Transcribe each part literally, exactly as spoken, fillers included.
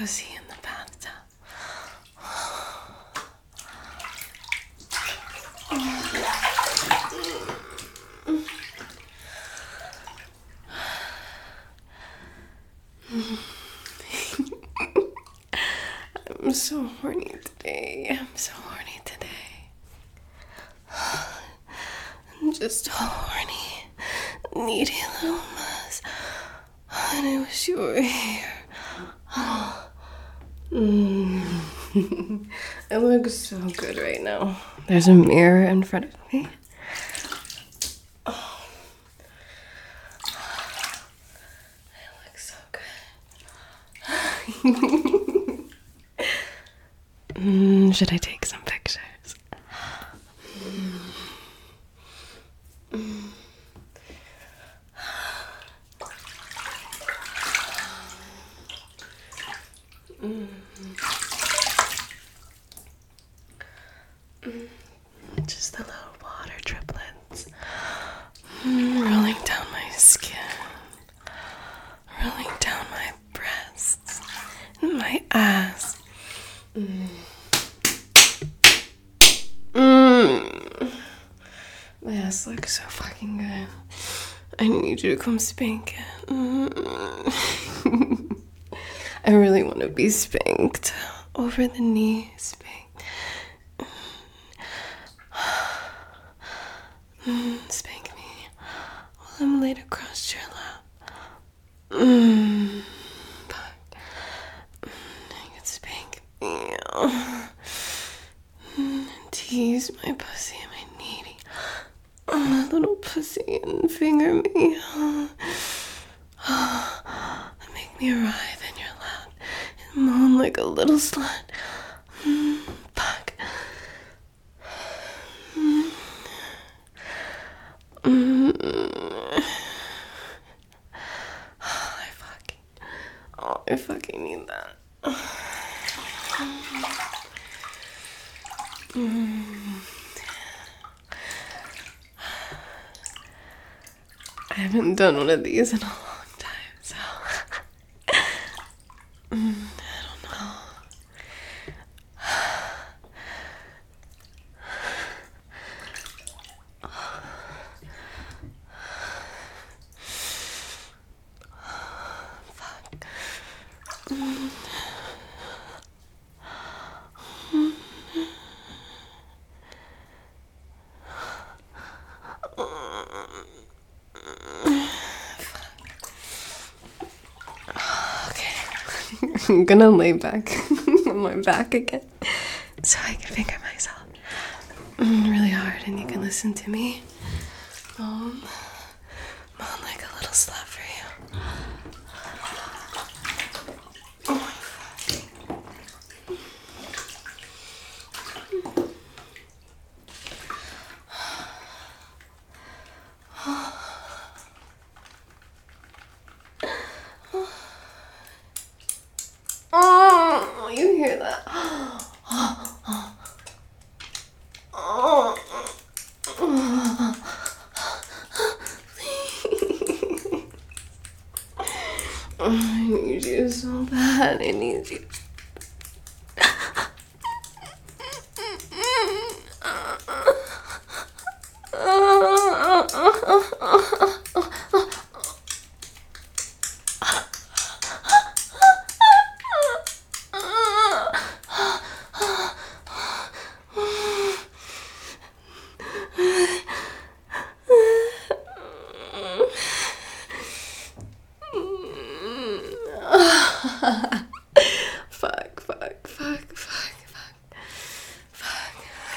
pussy in the bathtub. I'm so horny today. I'm so horny today. I'm just horny, needy little mess. And I wish you were here. Mm. I look so good right now. There's a mirror in front of me. Oh. I look so good. mm, should I take some pictures? Mm. Mm. Mm. Mm. Just the little water driplets mm, rolling down my skin, rolling down my breasts, and my ass. Mm. Mm. My ass looks so fucking good. I need you to come spank it. Mm. I really want to be spanked over the knee, spanked. Mm, spank me while I'm laid across your lap. Mm, fuck. Mm, you can spank me. Mm, tease my pussy and my needy oh, little pussy and finger me. Oh, make me arrive in your lap and moan like a little slut. Mm, fuck. Mm. Mm. Oh, I fucking, oh, I fucking need that. Mm. I haven't done one of these in a long time, so mm, I don't know. Fuck. Mm. I'm gonna lay back on my back again so I can finger myself mm, really hard and you can listen to me moan, moan like a little slut for you. Oh my Oh, you hear that? Oh, oh, oh, oh. I need you so bad. I need you. Fuck, fuck, fuck, fuck, fuck, fuck.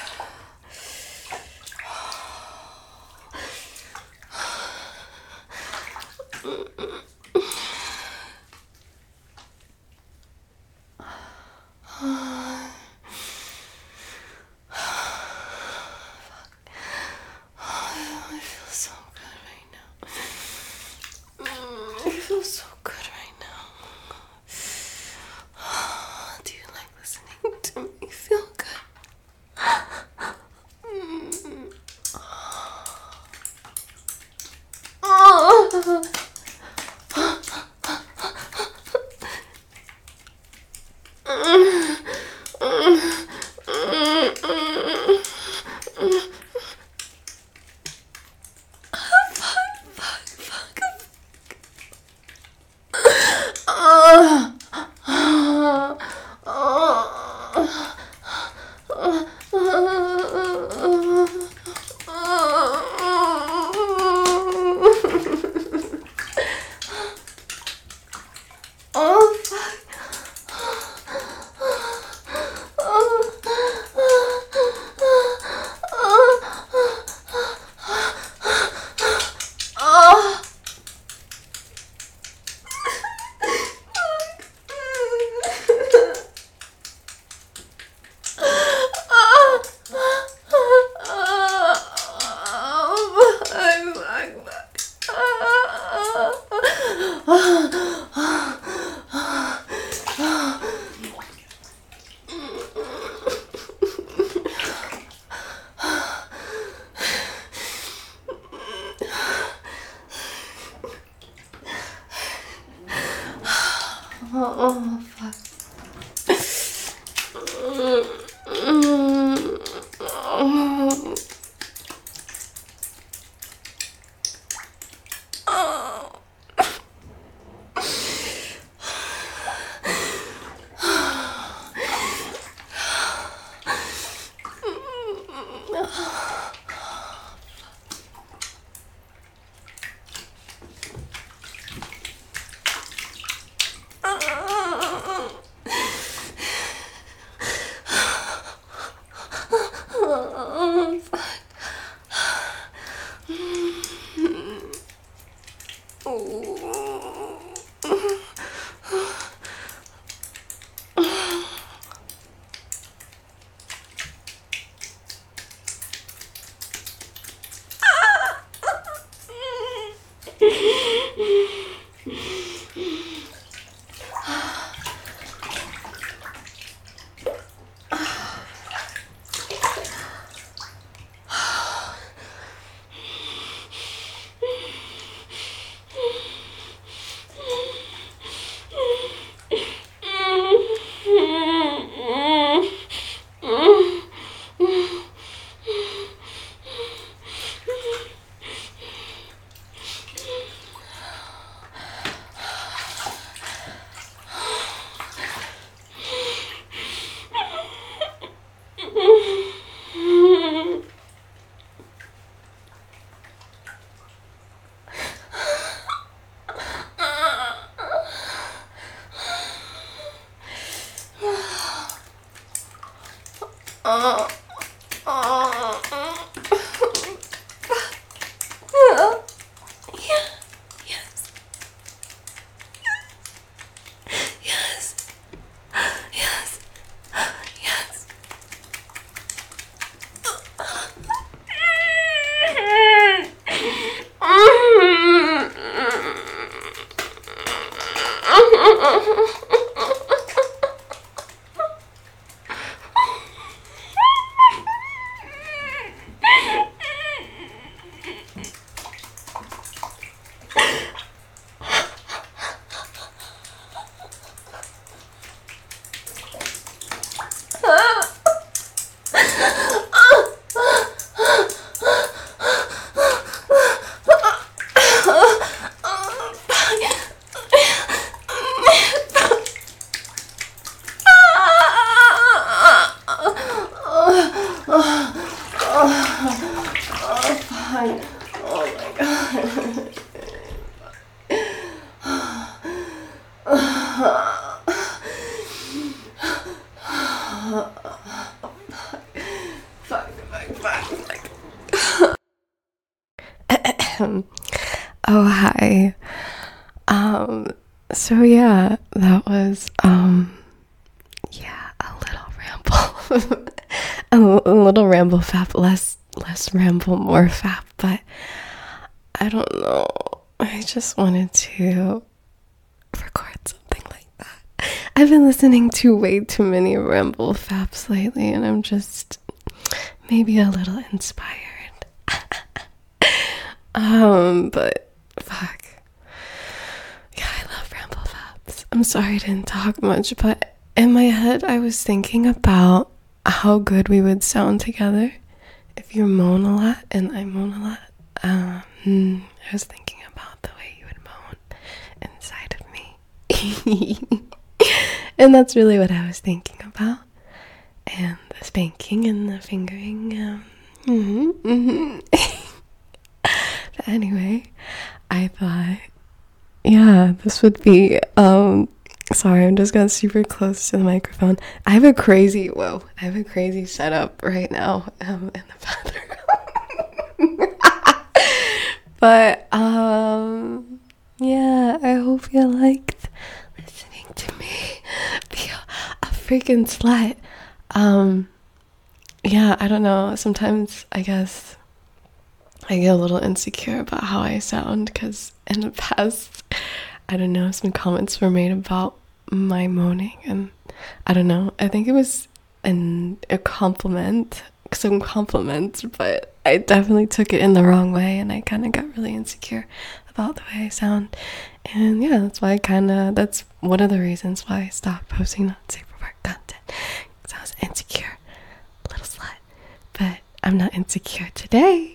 I feel so good right now. I feel so good right now. Do you like listening to me feel good? Oh, fuck. Oh, oh, oh. Yeah, yes, yes, yes, yes. Oh, hi. Um, so yeah, that was, um, yeah, a little ramble. a, a little ramble fap, less, less ramble, more fap, but I don't know. I just wanted to record something like that. I've been listening to way too many ramble faps lately, and I'm just maybe a little inspired. um, but fuck. Yeah, I love ramble faps. I'm sorry I didn't talk much, but in my head, I was thinking about how good we would sound together if you moan a lot and I moan a lot. Um, I was thinking about the way you would moan inside of me. And that's really what I was thinking about. And the spanking and the fingering. Um, mm-hmm, mm-hmm. But anyway, I thought, yeah, this would be, um, sorry, I'm just got super close to the microphone. I have a crazy, whoa, I have a crazy setup right now um, in the bathroom. But, um, yeah, I hope you liked listening to me be a, a freaking slut. Um, yeah, I don't know. Sometimes I guess I get a little insecure about how I sound because in the past, I don't know, some comments were made about my moaning, and I don't know, I think it was an, a compliment, some compliment, but I definitely took it in the wrong way, and I kind of got really insecure about the way I sound. And yeah, that's why I kind of, that's one of the reasons why I stopped posting on Safe for Work content, because I was insecure, little slut. But I'm not insecure today.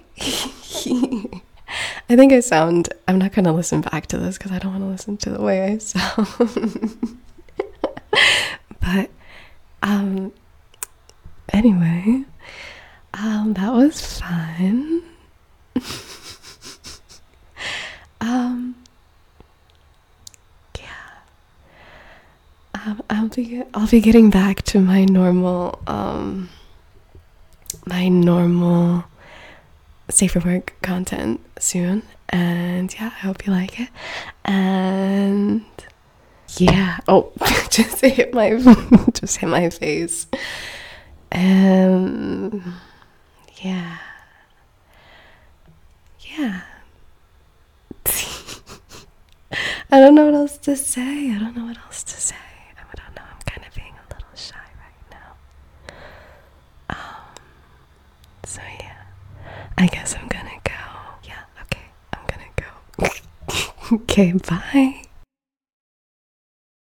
I think I sound, I'm not going to listen back to this because I don't want to listen to the way I sound. But, um, anyway, um, that was fun. um, yeah, um, I'll be, I'll be getting back to my normal, um, my normal Safe for Work content soon, and yeah, I hope you like it. And yeah, oh, just hit my just hit my face. And yeah, yeah. I don't know what else to say. I don't know what else to say. I don't know. I'm kind of being a little shy right now. Um. So yeah. I guess I'm gonna go. Yeah, okay, I'm gonna go. Okay, bye.